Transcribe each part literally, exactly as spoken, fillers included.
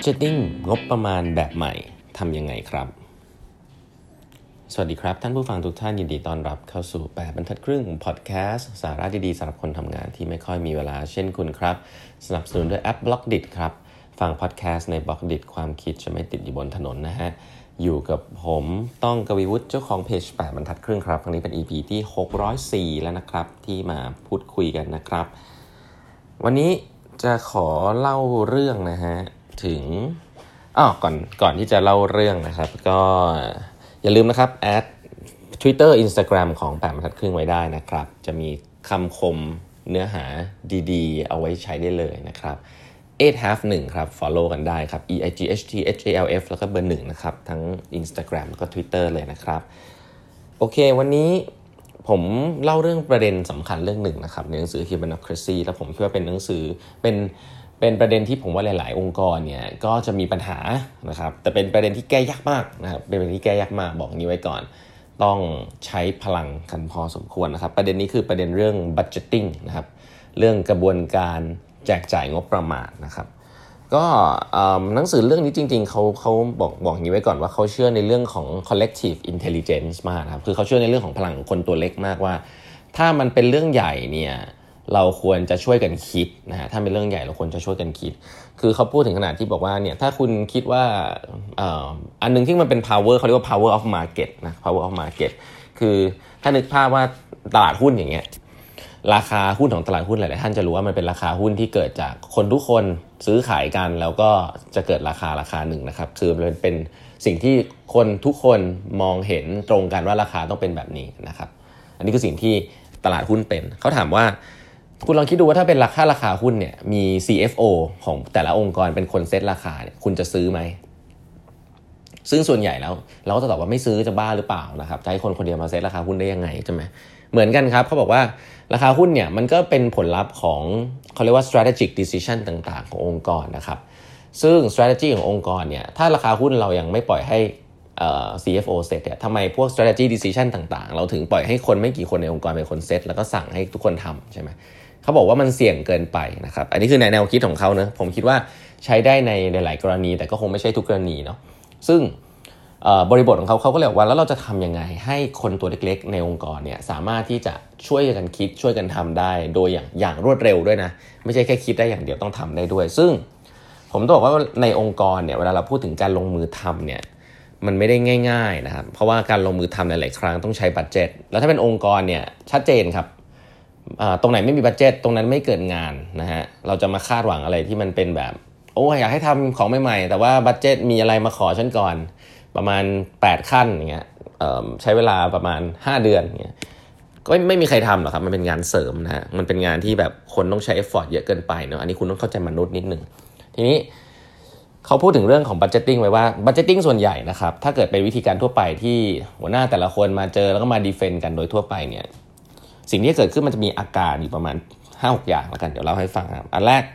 Budgeting งบประมาณแบบใหม่ทำยังไงครับสวัสดีครับท่านผู้ฟังทุกท่านยินดีต้อนรับเข้าสู่แปดบรรทัดครึ่งพอดแคสต์สาระดีๆสำหรับคนทำงานที่ไม่ค่อยมีเวลาเช่นคุณครับสนับสนุนด้วยแอป Blockdit ครับฟังพอดแคสต์ใน Blockdit ความคิดจะไม่ติดอยู่บนถนนนะฮะอยู่กับผมต้องกวีวุฒิเจ้าของเพจแปดบรรทัดครึ่งครับครั้งนี้เป็น อี พี ที่หกร้อยสี่แล้วนะครับที่มาพูดคุยกันนะครับวันนี้จะขอเล่าเรื่องนะฮะถึงอ้อก่อนก่อนที่จะเล่าเรื่องนะครับก็อย่าลืมนะครับแอด Twitter Instagram ของแปดบรรทัดครึ่งไว้ได้นะครับจะมีคำคมเนื้อหาดีๆเอาไว้ใช้ได้เลยนะครับeight half หนึ่งครับ follow กันได้ครับ e i g h t h a l f แล้วก็เบอร์หนึ่งนะครับทั้ง Instagram แล้วก็ Twitter เลยนะครับโอเควันนี้ผมเล่าเรื่องประเด็นสำคัญเรื่องหนึ่งนะครับในหนังสือ Humanocracy แล้วผมคิดว่าเป็นหนังสือเป็นเป็นประเด็นที่ผมว่าหลายๆองค์กรเนี่ยก็จะมีปัญหานะครับแต่เป็นประเด็นที่แก้ยากมากนะครับเป็นประเด็นที่แก้ยากมากบอกนี้ไว้ก่อนต้องใช้พลังกันพอสมควรนะครับประเด็นนี้คือประเด็นเรื่อง budgeting นะครับเรื่องกระบวนการแจกจ่ายงบประมาณนะครับก็หนังสือเรื่องนี้จริงๆเขาเขาบอกบอกอย่างนี้ไว้ก่อนว่าเขาเชื่อในเรื่องของ collective intelligence มากนะครับคือเขาเชื่อในเรื่องของพลังคนตัวเล็กมากว่าถ้ามันเป็นเรื่องใหญ่เนี่ยเราควรจะช่วยกันคิดนะฮะถ้าเป็นเรื่องใหญ่เราควรจะช่วยกันคิดคือเขาพูดถึงขนาดที่บอกว่าเนี่ยถ้าคุณคิดว่าอ่าอันนึงที่มันเป็น power เขาเรียกว่า power of market นะ power of market คือถ้านึกภาพว่าตลาดหุ้นอย่างเงี้ยราคาหุ้นของตลาดหุ้นหลายๆท่านจะรู้ว่ามันเป็นราคาหุ้นที่เกิดจากคนทุกคนซื้อขายกันแล้วก็จะเกิดราคาราคาหนึ่งนะครับคือมันเป็นสิ่งที่คนทุกคนมองเห็นตรงกันว่าราคาต้องเป็นแบบนี้นะครับอันนี้คือสิ่งที่ตลาดหุ้นเป็นเขาถามว่าคุณลองคิดดูว่าถ้าเป็นราคาราคาหุ้นเนี่ยมี ซี เอฟ โอ ของแต่ละองค์กรเป็นคนเซตราคาเนี่ยคุณจะซื้อไหมซึ่งส่วนใหญ่แล้วเราก็จะตอบว่าไม่ซื้อจะบ้าหรือเปล่านะครับจะให้คนคนเดียวมาเซตราคาหุ้นได้ยังไงใช่ไหมเหมือนกันครับเขาบอกว่าราคาหุ้นเนี่ยมันก็เป็นผลลัพธ์ของเขาเรียกว่า strategic decision ต่างๆขององค์กรนะครับซึ่ง strategy ขององค์กรเนี่ยถ้าราคาหุ้นเรายังไม่ปล่อยให้เอ่อ ซี เอฟ โอ เซตเนี่ยทำไมพวก strategy decision ต่างๆเราถึงปล่อยให้คนไม่กี่คนในองค์กรเป็นคนเซตแล้วก็สั่งให้ทุกคนทำใช่ไหมเขาบอกว่ามันเสี่ยงเกินไปนะครับอันนี้คือในแนวคิดของเขานะผมคิดว่าใช้ได้ในหลายๆกรณีแต่ก็คงไม่ใช่ทุกกรณีเนาะซึ่งบริบทของเขาเขาก็เลยบอกว่าแล้วเราจะทำยังไงให้คนตัวเล็กๆในองค์กรเนี่ยสามารถที่จะช่วยกันคิดช่วยกันทำได้โดยอย่างอย่างรวดเร็วด้วยนะไม่ใช่แค่คิดได้อย่างเดียวต้องทำได้ด้วยซึ่งผมต้องบอกว่าในองค์กรเนี่ยเวลาเราพูดถึงการลงมือทำเนี่ยมันไม่ได้ง่ายๆนะครับเพราะว่าการลงมือทำหลายๆครั้งต้องใช้บัดเจ็ตแล้วถ้าเป็นองค์กรเนี่ยชัดเจนครับตรงไหนไม่มีบัดเจ็ตตรงนั้นไม่เกิดงานนะฮะเราจะมาคาดหวังอะไรที่มันเป็นแบบโอ้อยากให้ทำของใหม่ๆแต่ว่าบัดเจ็ตมีอะไรมาขอฉันก่อนประมาณแปดขั้นอย่างเงี้ยใช้เวลาประมาณห้าเดือนอย่างเงี้ยก็ไม่มีใครทำหรอกครับมันเป็นงานเสริมนะฮะมันเป็นงานที่แบบคนต้องใช้ effort เยอะเกินไปเนาะอันนี้คุณต้องเข้าใจมนุษย์นิดนึงทีนี้เขาพูดถึงเรื่องของ budgeting ไว้ว่า budgeting ส่วนใหญ่นะครับถ้าเกิดเป็นวิธีการทั่วไปที่หัวหน้าแต่ละคนมาเจอแล้วก็มา defend กันโดยทั่วไปเนี่ยสิ่งที่เกิดขึ้นมันจะมีอาการอยู่ประมาณ ห้าหก อย่างแล้วกันเดี๋ยวเล่าให้ฟังครับอันแรก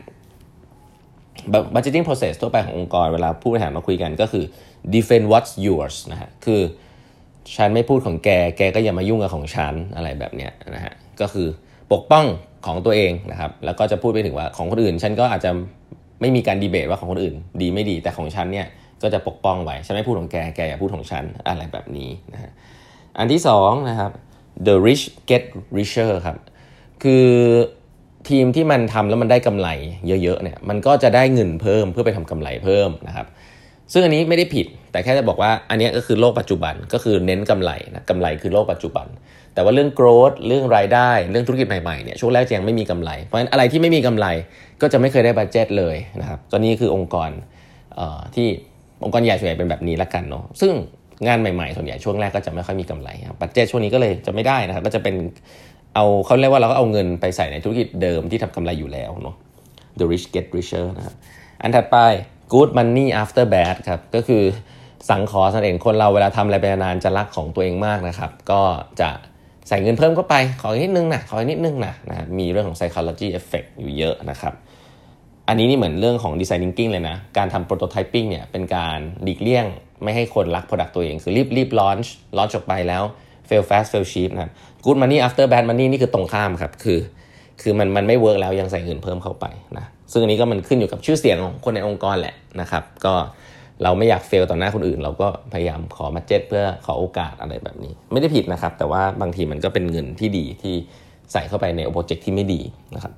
budgeting process ทั่วไปขององค์กรเวลาผู้บริหารมาคุยกันก็คือ defend what's yours นะฮะคือฉันไม่พูดของแกแกก็อย่ามายุ่งกับของฉันอะไรแบบเนี้ยนะฮะก็คือปกป้องของตัวเองนะครับแล้วก็จะพูดไปถึงว่าของคนอื่นฉันก็อาจจะไม่มีการดีเบตว่าของคนอื่นดีไม่ดีแต่ของฉันเนี่ยก็จะปกป้องไว้ฉันไม่พูดของแกแกอย่าพูดของฉันอะไรแบบนี้นะฮะอันที่สองนะครับ the rich get richer ครับคือทีมที่มันทำแล้วมันได้กำไรเยอะๆเนี่ยมันก็จะได้เงินเพิ่มเพื่อไปทำกำไรเพิ่มนะครับซึ่งอันนี้ไม่ได้ผิดแต่แค่จะบอกว่าอันนี้ก็คือโลกปัจจุบันก็คือเน้นกำไรนะกำไรคือโลกปัจจุบันแต่ว่าเรื่อง growth เรื่องรายได้เรื่องธุรกิจใหม่ๆเนี่ยช่วงแรกยังไม่มีกำไรเพราะฉะนั้นอะไรที่ไม่มีกำไรก็จะไม่เคยได้บัดเจ็ตเลยนะครับก็นี่คือองค์กรเอ่อที่องค์กรใหญ่ส่วนใหญ่เป็นแบบนี้ละกันเนาะซึ่งงานใหม่ๆส่วนใหญ่ช่วงแรกก็จะไม่ค่อยมีกำไรครับบัดเจ็ตช่วงนี้ก็เลยจะไม่ได้นะครับก็จะเป็นเอาเขาเรียกว่าเราก็เอาเงินไปใส่ในธุรกิจเดิมที่ทำกำไรอยู่แล้วเนาะ the rich get richer นะครับอันถัดไปgood money after bad ครับก็คือสังขอสันเองคนเราเวลาทำอะไรไปนานจะรักของตัวเองมากนะครับก็จะใส่เงินเพิ่มเข้าไปขออีกนิดนึงนะขออีกนิดนึงนะนะมีเรื่องของ psychology effect อยู่เยอะนะครับอันนี้นี่เหมือนเรื่องของ design thinking เลยนะการทำ prototyping เนี่ยเป็นการหลีกเลี่ยงไม่ให้คนรัก product ตัวเองคือรีบรีบ launch launch ออกไปแล้ว fail fast fail cheap นะ good money after bad money นี่คือตรงข้ามครับคือคือมันมันไม่เวิร์กแล้วยังใส่เงินเพิ่มเข้าไปนะซึ่งอันนี้ก็มันขึ้นอยู่กับชื่อเสียงของคนในองค์กรแหละนะครับก็เราไม่อยากเฟลต่อหน้าคนอื่นเราก็พยายามขอบัดเจ็ตเพื่อขอโอกาสอะไรแบบนี้ไม่ได้ผิดนะครับแต่ว่าบางทีมันก็เป็นเงินที่ดีที่ใส่เข้าไปในโปรเจกต์ที่ไม่ดีนะครับ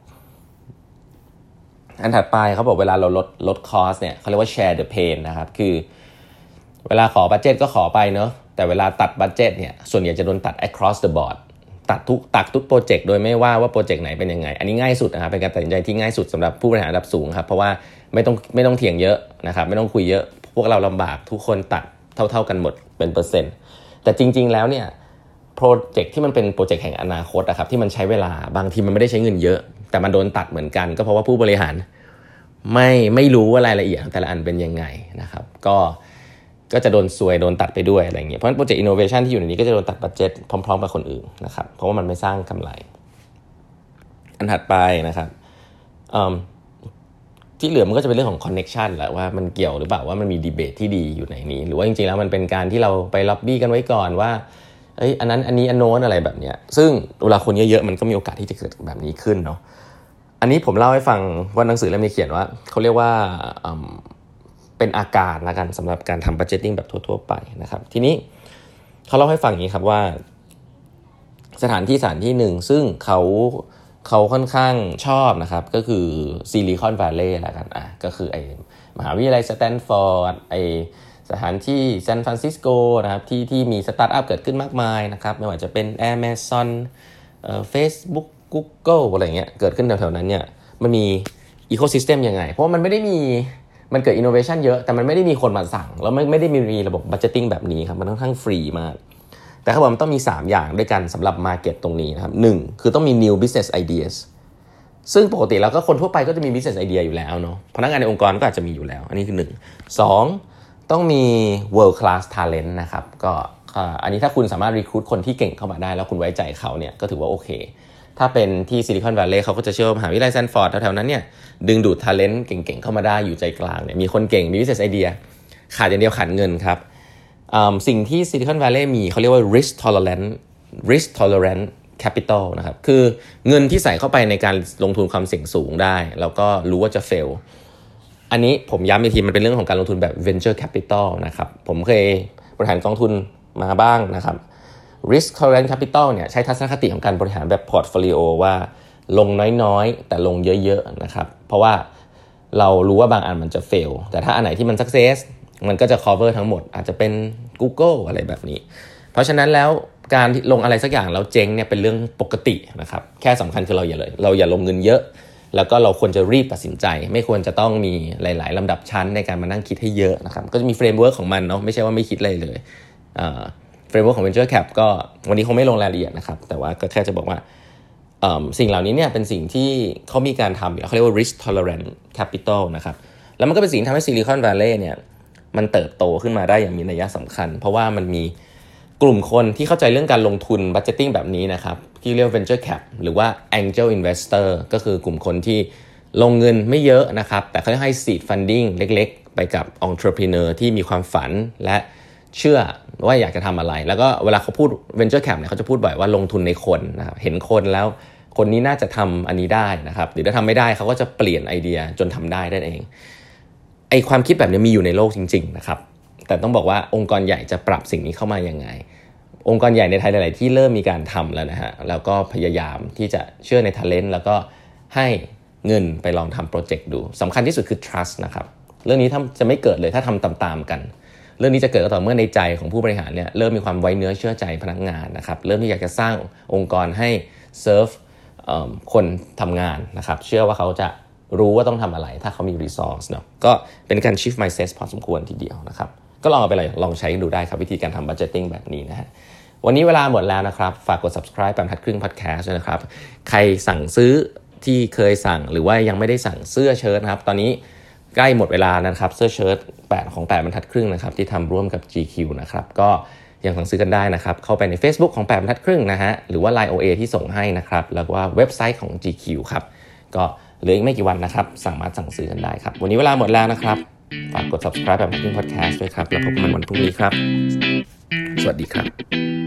อันถัดไปเขาบอกเวลาเราลดลดคอสเนี่ยเขาเรียกว่า share the pain นะครับคือเวลาขอบัดเจ็ตก็ขอไปเนอะแต่เวลาตัดบัดเจ็ตเนี่ยส่วนใหญ่จะโดนตัด across the board ตัดทุกตัดทุกโปรเจกต์โดยไม่ว่าว่าโปรเจกต์ไหนเป็นยังไงอันนี้ง่ายสุดนะครับเป็นการตัดสินใจที่ง่ายสุดสำหรับผู้บริหารระดับสูงครับเพราะว่าไม่ต้องไม่ต้องเถียงเยอะนะครับไม่ต้องคุยเยอะพวกเราลำบากทุกคนตัดเท่าๆกันหมดเป็นเปอร์เซ็นต์แต่จริงๆแล้วเนี่ยโปรเจกต์ที่มันเป็นโปรเจกต์แห่งอนาคตนะครับที่มันใช้เวลาบางทีมันไม่ได้ใช้เงินเยอะแต่มันโดนตัดเหมือนกันก็เพราะว่าผู้บริหารไม่ไม่รู้ว่ารายละเอียดแต่ละอันเป็นยังไงนะครับก็ก็จะโดนซวยโดนตัดไปด้วยอะไรอย่างเงี้ยเพราะฉะนั้นโปรเจกต์อินโนเวชันที่อยู่ในนี้ก็จะโดนตัดบัดเจ็ตพร้อมๆกับคนอื่นนะครับเพราะว่ามันไม่สร้างกำไรอันถัดไปนะครับที่เหลือมันก็จะเป็นเรื่องของคอนเนคชันแหละว่ามันเกี่ยวหรือเปล่าว่ามันมีดีเบตที่ดีอยู่ในนี้หรือว่าจริงๆแล้วมันเป็นการที่เราไปล็อบบี้กันไว้ก่อนว่าเอ้ยอันนั้นอันนี้อันโน้นอะไรแบบเนี้ยซึ่งเวลาคนเยอะๆมันก็มีโอกาสที่จะเกิดแบบนี้ขึ้นเนาะอันนี้ผมเล่าให้ฟังว่าหนังสือเล่มนี้เขียนว่าเขาเรียกว่าเป็นอาการละกันสำหรับการทำบัดเจ็ตติ้งแบบทั่วๆไปนะครับทีนี้เขาเล่าให้ฟังอย่างนี้ครับว่าสถานที่สถานที่หนึ่งซึ่งเขาเขาค่อนข้างชอบนะครับก็คือซิลิคอนวัลเลย์ละกันอ่ะก็คือไอ้มหาวิทยาลัยสแตนฟอร์ดไอ้สถานที่ซานฟรานซิสโกนะครับที่ที่มีสตาร์ทอัพเกิดขึ้นมากมายนะครับไม่ว่าจะเป็น Amazon เอ่อ Facebook Google อะไรเงี้ยเกิดขึ้นแถวๆนั้นเนี่ยมันมีอีโคซิสเต็มยังไงเพราะมันไม่ได้มีมันเกิดอินโนเวชันเยอะแต่มันไม่ได้มีคนมาสั่งแล้วไม่ไม่ได้มีระบบบัดเจ็ตติ้งแบบนี้ครับมันค่อนข้างฟรีมากแต่เขาบอกมันต้องมีสามอย่างด้วยกันสำหรับ market ตรงนี้นะครับหนึ่งคือต้องมี new business ideas ซึ่งปกติแล้วก็คนทั่วไปก็จะมี business idea อยู่แล้วเนาะพนักงานในองค์กรก็อาจจะมีอยู่แล้วอันนี้คือหนึ่ง สองต้องมี world class talent นะครับก็อันนี้ถ้าคุณสามารถ recruit คนที่เก่งเข้ามาได้แล้วคุณไว้ใจเขาเนี่ยก็ถือว่าโอเคถ้าเป็นที่ซิลิคอนวัลเลย์เขาก็จะเชื่อว่ามหาวิทยาลัยแซนฟอร์ดแถวๆนั้นเนี่ยดึงดูด talent เก่งๆเข้ามาได้อยู่ใจกลางเนี่ยมีคนเก่งมี business idea ขาดอย่างเดียวขาดเงินครับสิ่งที่ซิลิคอนวัลเลย์มีเขาเรียกว่า risk tolerant risk tolerant capital นะครับคือเงินที่ใส่เข้าไปในการลงทุนความเสี่ยงสูงได้แล้วก็รู้ว่าจะ fail อันนี้ผมย้ำอีกทีมันเป็นเรื่องของการลงทุนแบบ venture capital นะครับผมเคยบริหารกองทุนมาบ้างนะครับ risk tolerant capital เนี่ยใช้ทัศนคติของการบริหารแบบ portfolio ว่าลงน้อยๆแต่ลงเยอะๆนะครับเพราะว่าเรารู้ว่าบางอันมันจะ fail แต่ถ้าอันไหนที่มัน success มันก็จะ cover ทั้งหมดอาจจะเป็น Google อะไรแบบนี้เพราะฉะนั้นแล้วการลงอะไรสักอย่างแล้วเจ๊งเนี่ยเป็นเรื่องปกตินะครับแค่สำคัญคือเราอย่าเลยเราอย่าลงเงินเยอะแล้วก็เราควรจะรีบตัดสินใจไม่ควรจะต้องมีหลายๆลำดับชั้นในการมานั่งคิดให้เยอะนะครับก็จะมีเฟรมเวิร์คของมันเนาะไม่ใช่ว่าไม่คิดอะไรเลยเอ่อเฟรมเวิร์คของ Venture Cap ก็วันนี้คงไม่ลงรายละเอียดนะครับแต่ว่าก็แค่จะบอกว่าเอ่อสิ่งเหล่านี้เนี่ยเป็นสิ่งที่เขามีการทำอยู่เขาเรียกว่า risk tolerant capital นะครับแล้วมันก็เป็นสิ่งที่ทำให้ Silicon Valley เนี่ยมันเติบโตขึ้นมาได้อย่างมีนัยสำคัญเพราะว่ามันมีกลุ่มคนที่เข้าใจเรื่องการลงทุน budgeting แบบนี้นะครับที่เรียก venture cap หรือว่า angel investor ก็คือกลุ่มคนที่ลงเงินไม่เยอะนะครับแต่เขาให้ seed funding เล็กๆไปกับ entrepreneur ที่มีความฝันและเชื่อว่าอยากจะทำอะไรแล้วก็เวลาเขาพูด venture cap เนี่ยเขาจะพูดบ่อยว่าลงทุนในคนนะครับเห็นคนแล้วคนนี้น่าจะทำอันนี้ได้นะครับหรือถ้าทำไม่ได้เขาก็จะเปลี่ยนไอเดียจนทำได้นั่นเองไอความคิดแบบนี้มีอยู่ในโลกจริงๆนะครับแต่ต้องบอกว่าองค์กรใหญ่จะปรับสิ่งนี้เข้ามายังไงองค์กรใหญ่ในไทยหลายๆที่เริ่มมีการทำแล้วนะฮะแล้วก็พยายามที่จะเชื่อใน talent แล้วก็ให้เงินไปลองทำโปรเจกต์ดูสำคัญที่สุดคือ trust นะครับเรื่องนี้ถ้าจะไม่เกิดเลยถ้าทำตามๆกันเรื่องนี้จะเกิดก็ต่อเมื่อในใจของผู้บริหารเนี่ยเริ่มมีความไว้เนื้อเชื่อใจพนักงานนะครับเริ่มที่อยากจะสร้างองค์กรให้ serve คนทำงานนะครับเชื่อว่าเขาจะรู้ว่าต้องทำอะไรถ้าเขามี resource เนาะก็เป็นการ shift mindset พอสมควรทีเดียวนะครับก็ลองเอาไปลองใช้ดูได้ครับวิธีการทำ budgeting แบบนี้นะฮะวันนี้เวลาหมดแล้วนะครับฝากกด subscribe แปดบรรทัดครึ่ง podcast ด้วยนะครับใครสั่งซื้อที่เคยสั่งหรือว่ายังไม่ได้สั่งเสื้อเชิ้ตนะครับตอนนี้ใกล้หมดเวลานะครับเสื้อเชิ้ตแปดของแปดบรรทัดครึ่งนะครับที่ทำร่วมกับ จี คิว นะครับก็ยังสั่งซื้อกันได้นะครับเข้าไปใน Facebook ของแปดบรรทัดครึ่งนะฮะหรือว่า ไลน์ โอ เอ ที่ส่งให้นะครับแล้วก็เว็บไซต์ของ จี คิว ครับก็เหลืออีกไม่กี่วันนะครับสามารถสั่งซื้อกันได้ครับวันนี้เวลาหมดแล้วนะครับฝากกด subscribe แบบ Podcast ด้วยครับแล้วพบกันวันพรุ่งนี้ครับสวัสดีครับ